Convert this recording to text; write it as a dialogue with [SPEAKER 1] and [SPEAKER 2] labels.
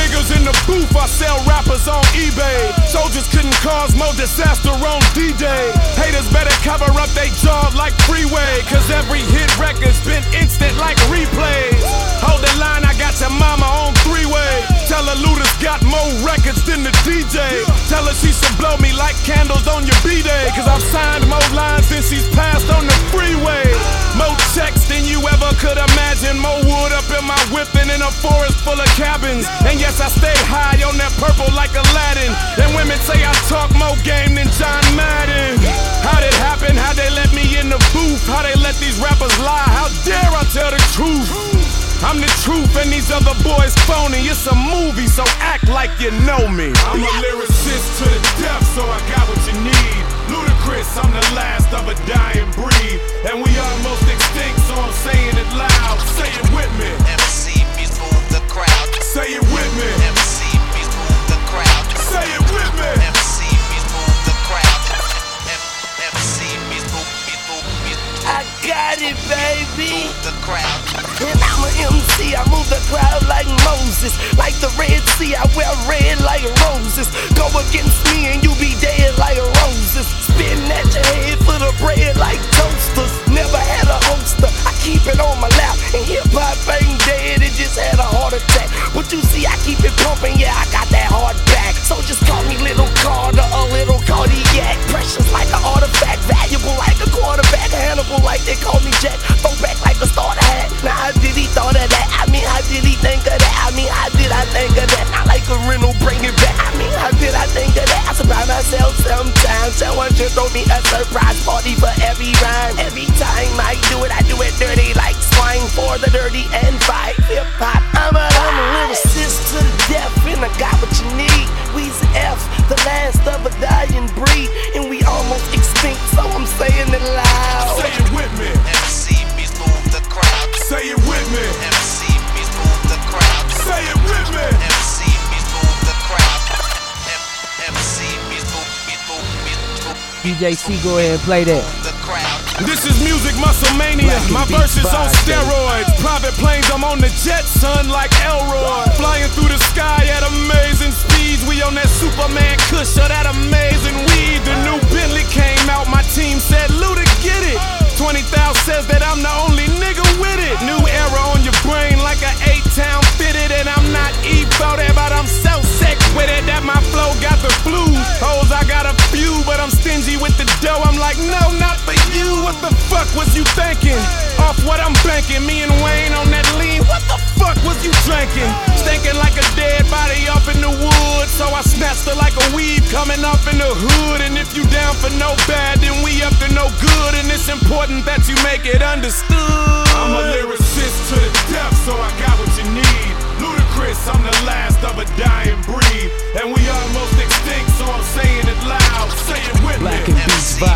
[SPEAKER 1] niggas in the booth, I sell rappers on eBay. Soldiers couldn't cause more disaster on D-Day. Haters better cover up they jaws like Freeway, cause every hit record's been instant like replays. Hold the line, I got your mama on three-way. Tell her Luda's got more records than the DJ. Tell her she should blow me like candles on your B-Day, cause I've signed more lines than she's passed on the freeway. More checks than you ever could imagine. More wood up in my whip than in a forest full of cabins. And yes, I stay high on that purple like Aladdin. And women say I talk more game than John Madden. How'd it happen? How'd they let me in the booth? How they let these rappers lie? How dare I tell the truth? I'm the truth and these other boys phony. It's a movie, so act like you know me. I'm a lyricist to the death, so I got what you need. Ludacris, I'm the last of a dying breed. And we almost extinct, so I'm saying it loud. Say it with me.
[SPEAKER 2] MC Beats move the crowd.
[SPEAKER 1] Say it with me.
[SPEAKER 2] MC Beats move the crowd.
[SPEAKER 1] Say it with me.
[SPEAKER 2] MC Beats move the crowd. MC Beats move.
[SPEAKER 3] I got it, baby.
[SPEAKER 2] Move the crowd.
[SPEAKER 3] And I'm a MC, I move the crowd like Moses. Like the Red Sea, I wear red like roses. Go against me and you be dead like roses. Spitting at your head for the bread like toasters. Never had a holster, I keep it on my lap. And hip-hop ain't dead, it just had a heart attack. But you see, I keep it pumping, yeah, I got that hard back. So just call me Little Carter, a little cardiac. Precious like an artifact, valuable like a quarterback. Hannibal like they call me Jack, throw back like a starter hat. Now how did he thought of that? I mean, how did he think of that? I mean, how did I think of that? Not like a rental, bring it back. I mean, how did I think of that? I surprise myself sometimes. Someone should throw me a surprise party for every rhyme. Every time I do it dirty like swine for the dirty and fight hip-hop. I'm a lyricist to the death, and I got what you need. We's F, the last of a dying breed, and we almost extinct, so I'm saying it loud.
[SPEAKER 1] Say it with me.
[SPEAKER 2] MC Beats move the crowd.
[SPEAKER 1] Say it with me.
[SPEAKER 2] MC Beats move the crowd.
[SPEAKER 1] Say it with me.
[SPEAKER 2] MC Beats move the crowd. MC Beats move.
[SPEAKER 4] DJ C, go ahead and play that.
[SPEAKER 1] This is music muscle mania. My verse is on steroids. Private planes, I'm on the jet, son, like Elroy. Flying through the sky at amazing speeds. We on that Superman kush or that amazing weed. The new Bentley came out, my team said, Luda, get it. 20,000 says that I'm the only nigga with it. New era on your brain like an 8-town fitted. And I'm not E-for that, but I'm so sick with it that my flow got the flu. Hoes, I got a few, but I'm stingy with the dough. I'm like, no, not for you. What the fuck was you thinking? Off what I'm banking, me and Wayne on that lean. What the fuck was you drinking? Stinking like a dead body up in the woods. So I snatched her like a weed coming up in the hood. And if you down for no bad, then we up to no good. And it's important that you make it understood. I'm a lyricist to the death, so I got what you need. Ludacris, I'm the last of a dying breed. And we almost extinct, so I'm saying it loud. Say it with me.
[SPEAKER 4] Black and Beats vibe.